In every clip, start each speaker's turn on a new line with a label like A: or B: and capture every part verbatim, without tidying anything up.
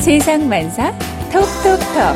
A: 세상만사 톡톡톡.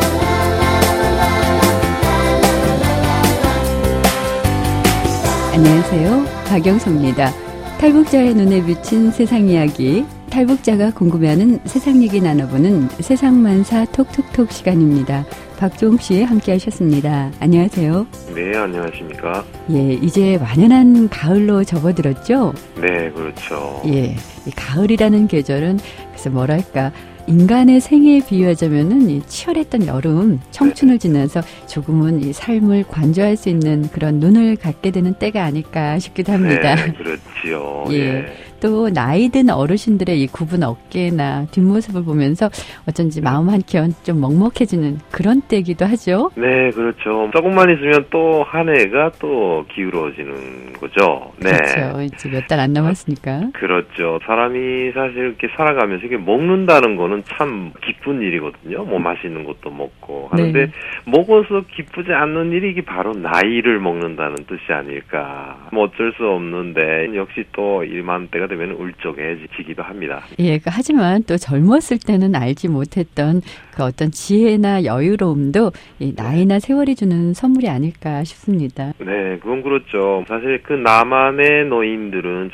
B: 안녕하세요. 박영서입니다. 탈북자의 눈에 비친 세상 이야기, 탈북자가 궁금해하는 세상 얘기 나눠보는 세상만사 톡톡톡 시간입니다. 박종 씨 함께 하셨습니다. 안녕하세요.
C: 네, 안녕하십니까.
B: 예, 이제 완연한 가을로 접어들었죠?
C: 네, 그렇죠.
B: 예, 이 가을이라는 계절은 그래서 뭐랄까 인간의 생애에 비유하자면은 이 치열했던 여름, 청춘을 지나서 조금은 이 삶을 관조할 수 있는 그런 눈을 갖게 되는 때가 아닐까 싶기도 합니다.
C: 네, 그렇지요.
B: 예.
C: 예.
B: 또 나이 든 어르신들의 이 굽은 어깨나 뒷모습을 보면서 어쩐지 마음 한켠 좀 먹먹해지는 그런 때이기도 하죠.
C: 네, 그렇죠. 조금만 있으면 또 한 해가 또 기울어지는 거죠. 네.
B: 그렇죠. 이제 몇 달 안 남았으니까.
C: 그렇죠. 사람이 사실 이렇게 살아가면서 이게 먹는다는 거는 참 기쁜 일이거든요. 뭐 맛있는 것도 먹고 하는데
B: 네.
C: 먹어서 기쁘지 않는 일이 이게 바로 나이를 먹는다는 뜻이 아닐까. 뭐 어쩔 수 없는데 역시 또 이맘때가 되면 울적해지기도 합니다.
B: 예, 그 하지만 또 젊었을 때는 알지 못했던 그 어떤 지혜나 여유로움도 이 나이나 세월이 주는 선물이 아닐까 싶습니다.
C: 네, 그건 그렇죠. 사실 그 남한의 노인들은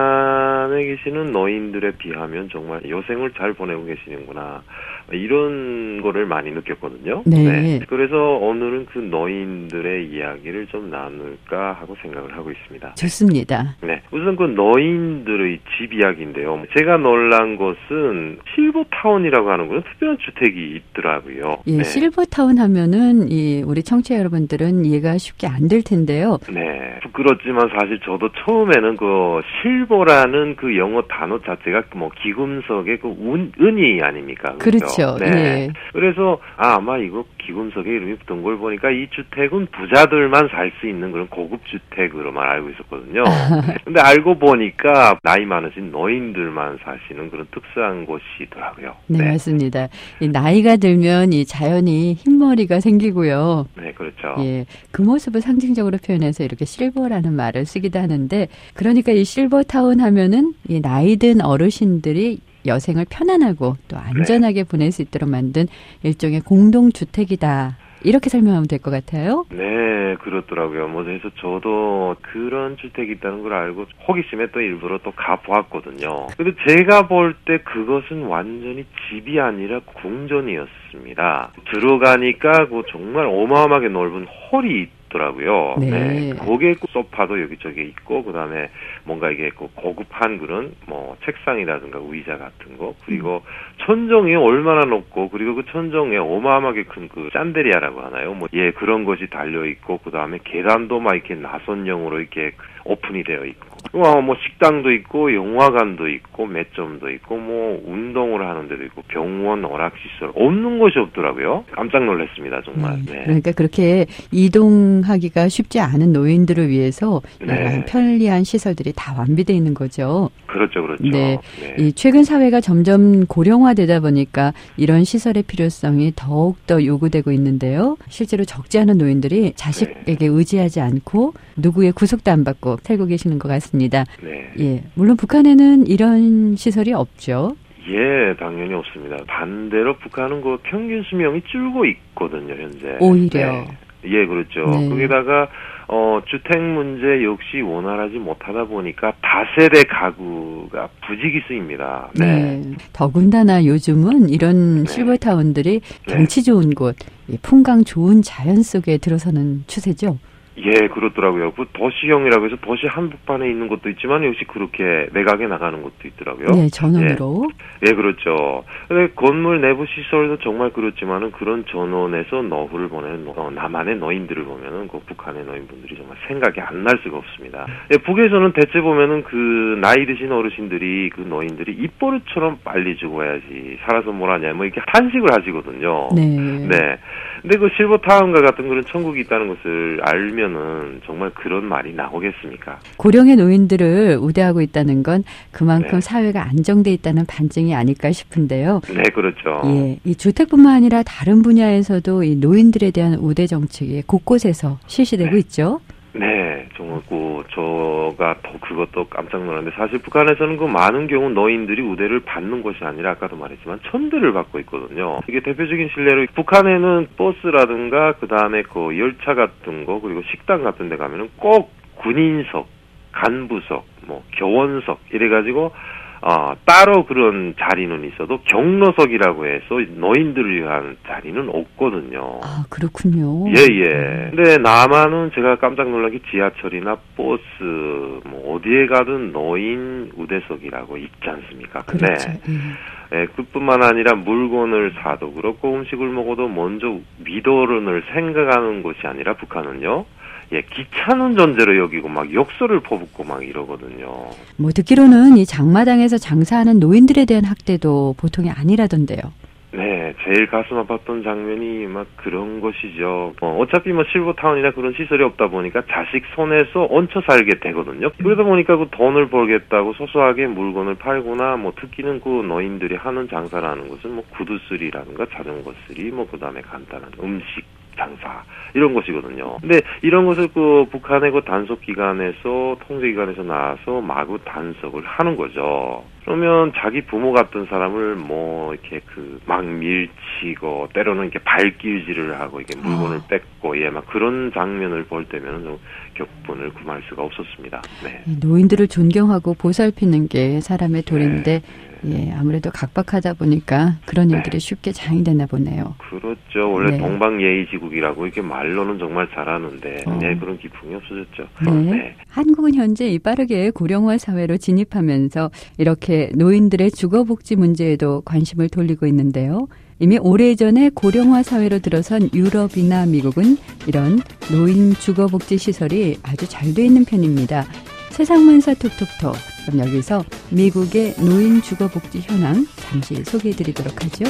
C: 북한에 계시는 노인들에 비하면 정말 여생을 잘 보내고 계시는구나. 이런 거를 많이 느꼈거든요.
B: 네.
C: 네. 그래서 오늘은 그 노인들의 이야기를 좀 나눌까 하고 생각을 하고 있습니다.
B: 좋습니다.
C: 네. 우선 그 노인들의 집 이야기인데요. 제가 놀란 것은 실버타운이라고 하는 그런 특별한 주택이 있더라고요.
B: 예,
C: 네.
B: 실버타운 하면은 이 우리 청취자 여러분들은 이해가 쉽게 안 될 텐데요.
C: 네. 부끄럽지만 사실 저도 처음에는 그 실버라는 그 영어 단어 자체가 뭐 기금속의 그 운, 은이 아닙니까?
B: 그렇죠.
C: 네.
B: 예.
C: 그래서 아, 아마 이거 기금속의 이름이 붙은 걸 보니까 이 주택은 부자들만 살 수 있는 그런 고급 주택으로만 알고 있었거든요. 근데 알고 보니까 나이 많으신 노인들만 사시는 그런 특수한 곳이더라고요.
B: 네, 네. 맞습니다. 이 나이가 들면 이 자연히 흰머리가 생기고요.
C: 네, 그렇죠.
B: 예, 그 모습을 상징적으로 표현해서 이렇게 실버라는 말을 쓰기도 하는데, 그러니까 이 실버타운 하면은 이 나이 든 어르신들이 여생을 편안하고 또 안전하게 네. 보낼 수 있도록 만든 일종의 공동주택이다. 이렇게 설명하면 될 것 같아요.
C: 네, 그렇더라고요. 뭐 그래서 저도 그런 주택이 있다는 걸 알고 호기심에 또 일부러 또 가보았거든요. 근데 제가 볼 때 그것은 완전히 집이 아니라 궁전이었습니다. 들어가니까 그 정말 어마어마하게 넓은 홀이 있더라고요.
B: 네.
C: 네. 거기에 소파도 여기저기 있고, 그 다음에 뭔가 이게 고급한 그런 뭐 책상이라든가 의자 같은 거, 그리고 음. 천정이 얼마나 높고, 그리고 그 천정에 어마어마하게 큰 그 짠데리아라고 하나요? 뭐, 예, 그런 것이 달려있고, 그 다음에 계단도 막 이렇게 나선형으로 이렇게 오픈이 되어 있고, 뭐 식당도 있고, 영화관도 있고, 매점도 있고, 뭐 운동을 하는 데도 있고, 병원, 오락시설, 없는 곳이 없더라고요. 깜짝 놀랐습니다, 정말.
B: 네.
C: 네.
B: 그러니까 그렇게 이동하기가 쉽지 않은 노인들을 위해서 네. 편리한 시설들이 다 완비되어 있는 거죠.
C: 그렇죠, 그렇죠.
B: 네.
C: 네.
B: 이 최근 사회가 점점 고령화되다 보니까 이런 시설의 필요성이 더욱더 요구되고 있는데요. 실제로 적지 않은 노인들이 자식에게 네. 의지하지 않고 누구의 구속도 안 받고 살고 계시는 것 같습니다.
C: 네.
B: 예, 물론 북한에는 이런 시설이 없죠.
C: 예, 당연히 없습니다. 반대로 북한은 그 평균 수명이 줄고 있거든요, 현재.
B: 오히려.
C: 네. 예, 그렇죠.
B: 네.
C: 거기다가 어, 주택 문제 역시 원활하지 못하다 보니까 다세대 가구가 부지기수입니다. 네.
B: 네. 더군다나 요즘은 이런 네. 실버타운들이 경치 좋은 곳, 풍광 좋은 자연 속에 들어서는 추세죠.
C: 예, 그렇더라고요. 그 도시형이라고 해서 도시 한복판에 있는 것도 있지만 역시 그렇게 매각에 나가는 것도 있더라고요.
B: 네, 전원으로.
C: 예, 예 그렇죠. 근데 건물 내부 시설도 정말 그렇지만은 그런 전원에서 노후를 보내는 어, 남한의 노인들을 보면은 그 북한의 노인분들이 정말 생각이 안 날 수가 없습니다. 예, 북에서는 대체 보면은 그 나이 드신 어르신들이 그 노인들이 입버릇처럼 빨리 죽어야지 살아서 뭘 하냐 뭐 이렇게 탄식을 하시거든요.
B: 네.
C: 네. 근데 그 실버타운과 같은 그런 천국이 있다는 것을 알면은 정말 그런 말이 나오겠습니까?
B: 고령의 노인들을 우대하고 있다는 건 그만큼
C: 네.
B: 사회가 안정돼 있다는 반증이 아닐까 싶은데요.
C: 네, 그렇죠.
B: 예, 이 주택뿐만 아니라 다른 분야에서도 이 노인들에 대한 우대 정책이 곳곳에서 실시되고
C: 네.
B: 있죠.
C: 네, 정말 그 저가 더 그것도 깜짝 놀랐는데 사실 북한에서는 그 많은 경우 노인들이 우대를 받는 것이 아니라 아까도 말했지만 천대를 받고 있거든요. 이게 대표적인 실례로 북한에는 버스라든가 그 다음에 그 열차 같은 거 그리고 식당 같은 데 가면은 꼭 군인석, 간부석, 뭐 교원석 이래가지고 어, 따로 그런 자리는 있어도 경로석이라고 해서 노인들을 위한 자리는 없거든요.
B: 아, 그렇군요.
C: 예, 예. 근데 남한은 제가 깜짝 놀란 게 지하철이나 버스, 뭐, 어디에 가든 노인 우대석이라고 있지 않습니까? 근데,
B: 그렇죠. 예.
C: 예, 그뿐만 아니라 물건을 사도 그렇고 음식을 먹어도 먼저 미도론을 생각하는 것이 아니라 북한은요, 예, 기차는 존재로 여기고 막 욕설을 퍼붓고 막 이러거든요.
B: 뭐 듣기로는 이 장마당에서 장사하는 노인들에 대한 학대도 보통이 아니라던데요.
C: 네, 제일 가슴 아팠던 장면이 막 그런 것이죠. 어, 어차피 뭐 실버타운이나 그런 시설이 없다 보니까 자식 손에서 얹혀 살게 되거든요. 그러다 보니까 그 돈을 벌겠다고 소소하게 물건을 팔거나 뭐 특히는 그 노인들이 하는 장사라는 것은 뭐 구두쓰리라든가 자전거 쓰리, 뭐 그다음에 간단한 음식 장사 이런 것이거든요. 근데 이런 것을 그 북한의 그 단속 기관에서 통제 기관에서 나와서 마구 단속을 하는 거죠. 그러면 자기 부모 같은 사람을 뭐 이렇게 그 막 밀치고 때로는 이렇게 발길질을 하고 이게 물건을 아. 뺏고 예 막 그런 장면을 볼 때면은 좀 격분을 금할 수가 없었습니다. 네.
B: 노인들을 존경하고 보살피는 게 사람의 도리인데 네. 예 아무래도 각박하다 보니까 그런 일들이 네. 쉽게 장이되나 보네요.
C: 그렇죠. 원래
B: 네.
C: 동방예의지국이라고 이렇게 말로는 정말 잘하는데
B: 어.
C: 네, 그런 기풍이 없어졌죠.
B: 네.
C: 네.
B: 한국은 현재 이 빠르게 고령화 사회로 진입하면서 이렇게 노인들의 주거복지 문제에도 관심을 돌리고 있는데요. 이미 오래전에 고령화 사회로 들어선 유럽이나 미국은 이런 노인 주거복지 시설이 아주 잘 돼 있는 편입니다. 세상만사 톡톡톡. 그럼 여기서 미국의 노인 주거복지 현황 잠시 소개해드리도록 하죠.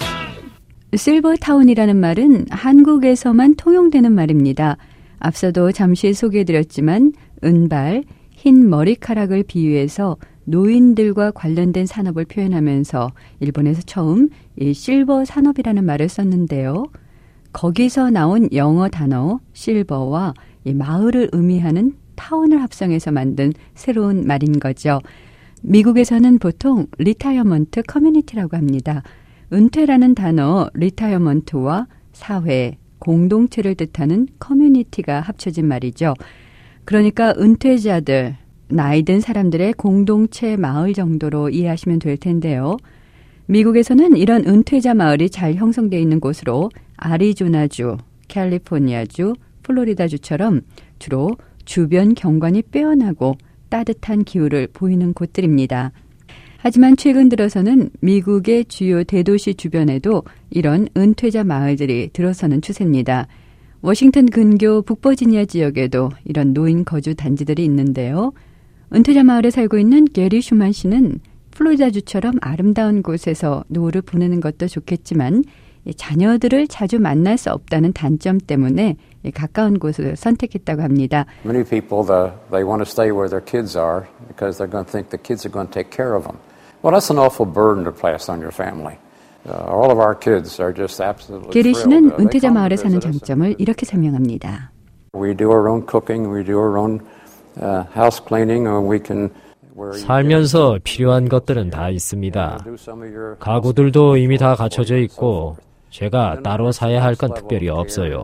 B: 실버타운이라는 말은 한국에서만 통용되는 말입니다. 앞서도 잠시 소개해드렸지만 은발, 흰 머리카락을 비유해서 노인들과 관련된 산업을 표현하면서 일본에서 처음 이 실버 산업이라는 말을 썼는데요. 거기서 나온 영어 단어 실버와 이 마을을 의미하는 타운을 합성해서 만든 새로운 말인 거죠. 미국에서는 보통 리타이어먼트 커뮤니티라고 합니다. 은퇴라는 단어 리타이어먼트와 사회, 공동체를 뜻하는 커뮤니티가 합쳐진 말이죠. 그러니까 은퇴자들, 나이 든 사람들의 공동체 마을 정도로 이해하시면 될 텐데요. 미국에서는 이런 은퇴자 마을이 잘 형성되어 있는 곳으로 아리조나주, 캘리포니아주, 플로리다주처럼 주로 주변 경관이 빼어나고 따뜻한 기후를 보이는 곳들입니다. 하지만 최근 들어서는 미국의 주요 대도시 주변에도 이런 은퇴자 마을들이 들어서는 추세입니다. 워싱턴 근교 북버지니아 지역에도 이런 노인 거주 단지들이 있는데요. 은퇴자 마을에 살고 있는 게리 슈만 씨는 플로리다주처럼 아름다운 곳에서 노후를 보내는 것도 좋겠지만 자녀들을 자주 만날 수 없다는 단점 때문에 가까운 곳을 선택했다고 합니다.
D: Many people the, they want to stay where their kids are because they're going to think the kids are going to take care of them. Well, that's an awful burden to place on your family. Uh, all of our kids are just absolutely
B: 게리
D: thrilled.
B: 씨는 은퇴자 마을에 사는 장점을 이렇게 설명합니다.
D: We do our own cooking, we do our own uh, house cleaning, and we can
E: 살면서 필요한 것들은 다 있습니다. 가구들도 이미 다 갖춰져 있고 제가 따로 사야 할 건 특별히 없어요.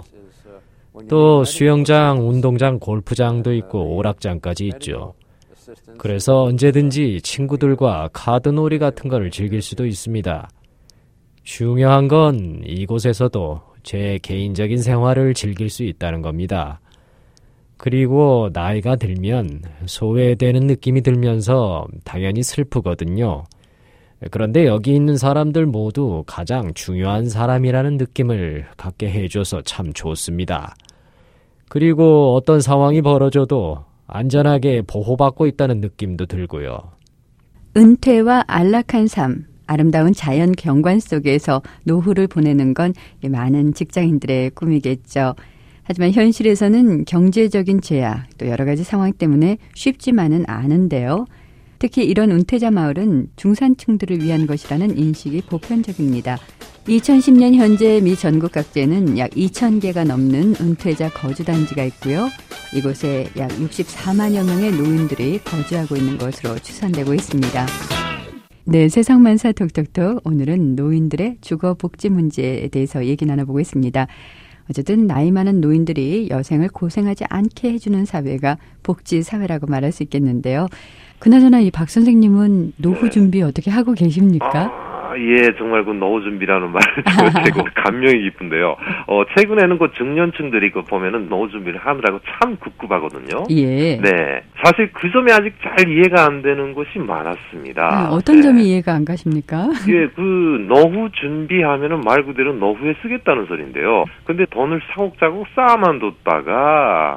E: 또 수영장, 운동장, 골프장도 있고 오락장까지 있죠. 그래서 언제든지 친구들과 카드놀이 같은 걸 즐길 수도 있습니다. 중요한 건 이곳에서도 제 개인적인 생활을 즐길 수 있다는 겁니다. 그리고 나이가 들면 소외되는 느낌이 들면서 당연히 슬프거든요. 그런데 여기 있는 사람들 모두 가장 중요한 사람이라는 느낌을 갖게 해줘서 참 좋습니다. 그리고 어떤 상황이 벌어져도 안전하게 보호받고 있다는 느낌도 들고요.
B: 은퇴와 안락한 삶, 아름다운 자연 경관 속에서 노후를 보내는 건 많은 직장인들의 꿈이겠죠. 하지만 현실에서는 경제적인 제약, 또 여러 가지 상황 때문에 쉽지만은 않은데요. 특히 이런 은퇴자 마을은 중산층들을 위한 것이라는 인식이 보편적입니다. 이천십 년 현재 미 전국 각지에는 약 이천 개가 넘는 은퇴자 거주단지가 있고요. 이곳에 약 육십사만여 명의 노인들이 거주하고 있는 것으로 추산되고 있습니다. 네, 세상만사 톡톡톡. 오늘은 노인들의 주거 복지 문제에 대해서 얘기 나눠보고 있습니다. 어쨌든 나이 많은 노인들이 여생을 고생하지 않게 해주는 사회가 복지 사회라고 말할 수 있겠는데요. 그나저나 이 박 선생님은 노후 준비 어떻게 하고 계십니까?
C: 아, 예, 정말 그 노후 준비라는 말을 듣고 감명이 깊은데요. 어, 최근에는 그 중년층들이 그 보면은 노후 준비를 하느라고 참 급급하거든요.
B: 예.
C: 네. 사실 그 점이 아직 잘 이해가 안 되는 것이 많았습니다.
B: 아, 어떤
C: 네.
B: 점이 이해가 안 가십니까?
C: 예, 그 노후 준비하면은 말 그대로 노후에 쓰겠다는 소리인데요. 근데 돈을 차곡차곡 쌓아만 뒀다가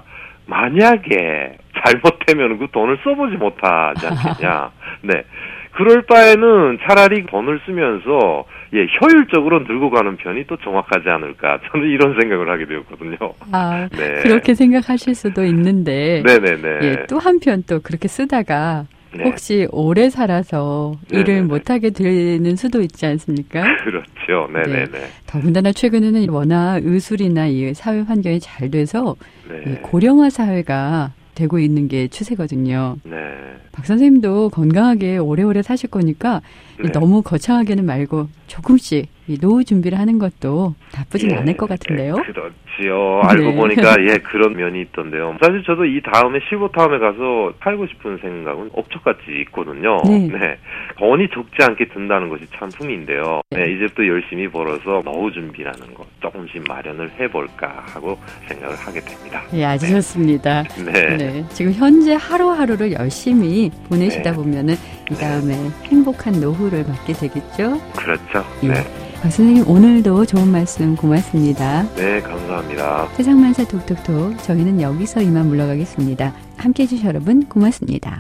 C: 만약에 잘못되면 그 돈을 써보지 못하지 않겠냐. 네. 그럴 바에는 차라리 돈을 쓰면서 예, 효율적으로 늘고 가는 편이 또 정확하지 않을까. 저는 이런 생각을 하게 되었거든요.
B: 아,
C: 네.
B: 그렇게 생각하실 수도 있는데.
C: 네네네.
B: 예, 또 한편 또 그렇게 쓰다가
C: 네.
B: 혹시 오래 살아서
C: 네네네.
B: 일을 못하게 되는 수도 있지 않습니까?
C: 그렇죠. 네네네.
B: 네. 더군다나 최근에는 워낙 의술이나 이 사회 환경이 잘 돼서
C: 네.
B: 이 고령화 사회가 되고 있는 게 추세거든요.
C: 네.
B: 박 선생님도 건강하게 오래오래 사실 거니까
C: 네.
B: 너무 거창하게는 말고 조금씩 이 노후 준비를 하는 것도 나쁘진
C: 예,
B: 않을 것 같은데요.
C: 예, 그렇지요. 알고
B: 네.
C: 보니까 예 그런 면이 있던데요. 사실 저도 이 다음에 실버타운에 가서 살고 싶은 생각은 업적같이 있거든요.
B: 네.
C: 네. 돈이 적지 않게 든다는 것이 참 흠인데요. 네, 이제부터 열심히 벌어서 노후 준비라는 것 조금씩 마련을 해볼까 하고 생각을 하게 됩니다.
B: 예, 아주 좋습니다.
C: 네.
B: 네. 지금 현재 하루하루를 열심히 보내시다
C: 네.
B: 보면은 이 다음에 행복한 노후를 맞게 되겠죠?
C: 그렇죠.
B: 예.
C: 네.
B: 박 선생님 오늘도 좋은 말씀 고맙습니다.
C: 네, 감사합니다.
B: 세상만사 톡톡톡 저희는 여기서 이만 물러가겠습니다. 함께해 주신 여러분 고맙습니다.